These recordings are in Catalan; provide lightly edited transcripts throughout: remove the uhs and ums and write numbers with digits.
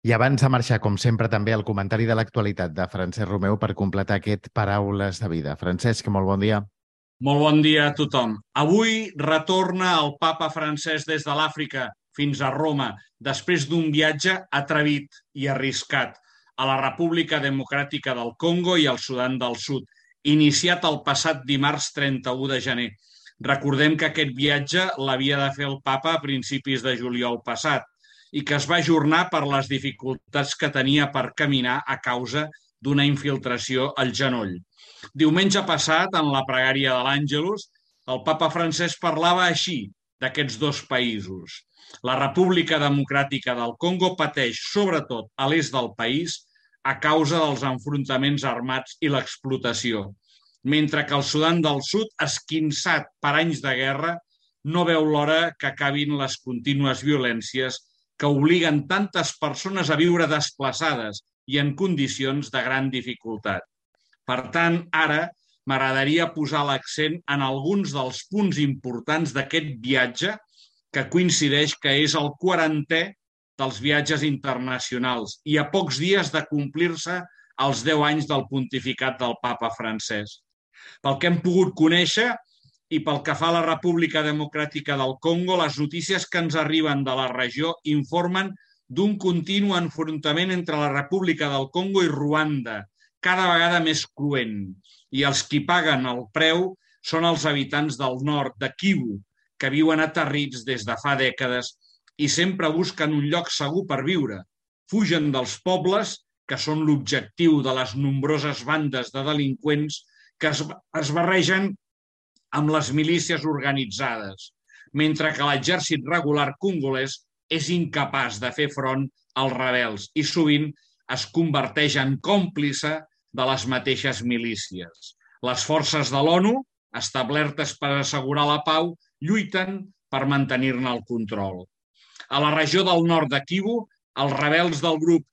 I abans de marxar, com sempre, també el comentari de l'actualitat de Francesc Romeu per completar aquest Paraules de Vida. Francesc, molt bon dia. Molt bon dia a tothom. Avui retorna el papa francès des de l'Àfrica fins a Roma, després d'un viatge atrevit i arriscat a la República Democràtica del Congo i al Sudan del Sud, iniciat el passat dimarts 31 de gener. Recordem que aquest viatge l'havia de fer el papa a principis de juliol passat i que es va ajornar per les dificultats que tenia per caminar a causa d'una infiltració al genoll. Diumenge passat, en la pregària de l'Àngelus, el papa francès parlava així d'aquests dos països. La República Democràtica del Congo pateix, sobretot a l'est del país, a causa dels enfrontaments armats i l'explotació, mentre que el Sudan del Sud, esquinçat per anys de guerra, no veu l'hora que acabin les contínues violències que obliguen tantes persones a viure desplaçades i en condicions de gran dificultat. Per tant, ara m'agradaria posar l'accent en alguns dels punts importants d'aquest viatge, que coincideix que és el 40è dels viatges internacionals i a pocs dies de complir-se els 10 anys del pontificat del papa francès. Pel que hem pogut conèixer i pel que fa a la República Democràtica del Congo, les notícies que ens arriben de la regió informen d'un continu enfrontament entre la República del Congo i Ruanda, cada vegada més cruent, i els qui paguen el preu són els habitants del nord de Kivu, que viuen aterrits des de fa dècades i sempre busquen un lloc segur per viure. Fugen dels pobles, que són l'objectiu de les nombroses bandes de delinqüents que es barregen amb les milícies organitzades, mentre que l'exèrcit regular congolès és incapaç de fer front als rebels i sovint es converteix en còmplice de les mateixes milícies. Les forces de l'ONU, establertes per assegurar la pau, lluiten per mantenir-ne el control. A la regió del nord de Kivu, els rebels del grup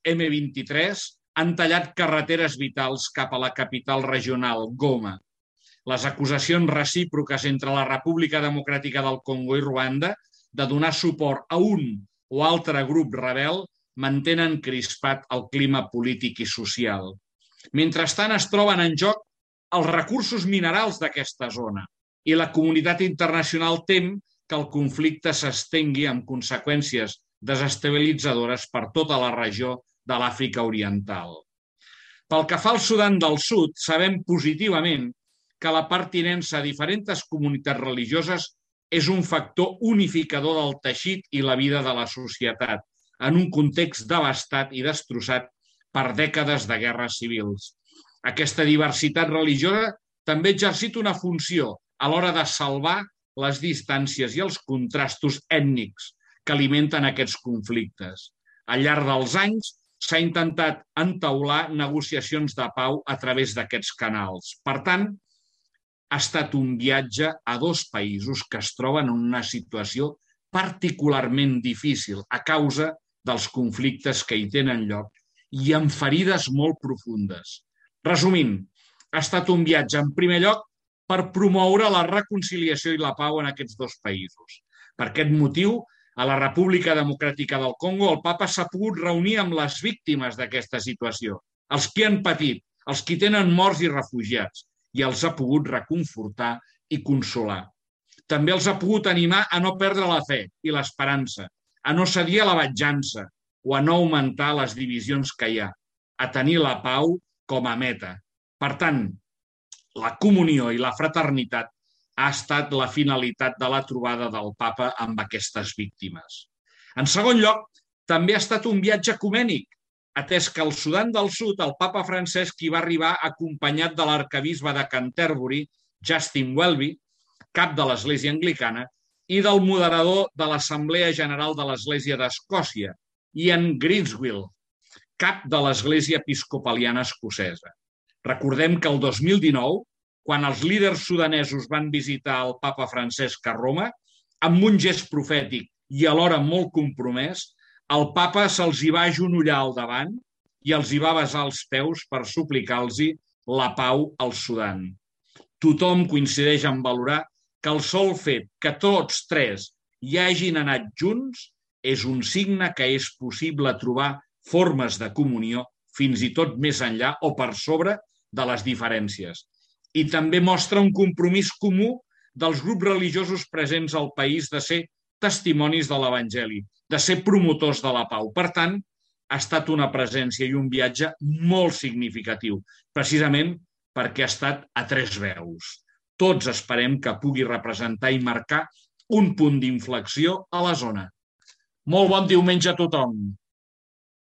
M23 han tallat carreteres vitals cap a la capital regional, Goma. Les acusacions recíproques entre la República Democràtica del Congo i Ruanda de donar suport a un o altre grup rebel mantenen crispat el clima polític i social. Mentrestant, es troben en joc els recursos minerals d'aquesta zona i la comunitat internacional tem que el conflicte s'estengui amb conseqüències desestabilitzadores per tota la regió de l'Àfrica Oriental. Pel que fa al Sudan del Sud, sabem positivament que la pertinença a diferents comunitats religioses és un factor unificador del teixit i la vida de la societat, en un context devastat i destrossat per dècades de guerres civils. Aquesta diversitat religiosa també ha exercit una funció a l'hora de salvar les distàncies i els contrastos ètnics que alimenten aquests conflictes. Al llarg dels anys s'ha intentat entaular negociacions de pau a través d'aquests canals. Per tant, ha estat un viatge a dos països que es troben en una situació particularment difícil a causa dels conflictes que hi tenen lloc i amb ferides molt profundes. Resumint, ha estat un viatge, en primer lloc, per promoure la reconciliació i la pau en aquests dos països. Per aquest motiu, a la República Democràtica del Congo, el papa s'ha pogut reunir amb les víctimes d'aquesta situació, els que han patit, els que tenen morts i refugiats, i els ha pogut reconfortar i consolar. També els ha pogut animar a no perdre la fe i l'esperança, a no cedir a la venjança o a no augmentar les divisions que hi ha, a tenir la pau com a meta. Per tant, la comunió i la fraternitat ha estat la finalitat de la trobada del papa amb aquestes víctimes. En segon lloc, també ha estat un viatge ecumènic, atès que al Sudan del Sud el papa Francesc hi va arribar acompanyat de l'arquebisbe de Canterbury, Justin Welby, cap de l'Església Anglicana, i del moderador de l'Assemblea General de l'Església d'Escòcia, Ian Grinswill, cap de l'Església Episcopaliana Escocesa. Recordem que el 2019, quan els líders sudanesos van visitar el papa Francesc a Roma, amb un gest profètic i alhora molt compromès, el papa se'ls hi va agenollar al davant i els hi va besar els peus per suplicar-los la pau al Sudan. Tothom coincideix en valorar que el sol fet que tots tres hi hagin anat junts és un signe que és possible trobar formes de comunió, fins i tot més enllà o per sobre de les diferències. I també mostra un compromís comú dels grups religiosos presents al país de ser testimonis de l'Evangeli, de ser promotors de la pau. Per tant, ha estat una presència i un viatge molt significatiu, precisament perquè ha estat a tres veus. Tots esperem que pugui representar i marcar un punt d'inflexió a la zona. Molt bon diumenge a tothom!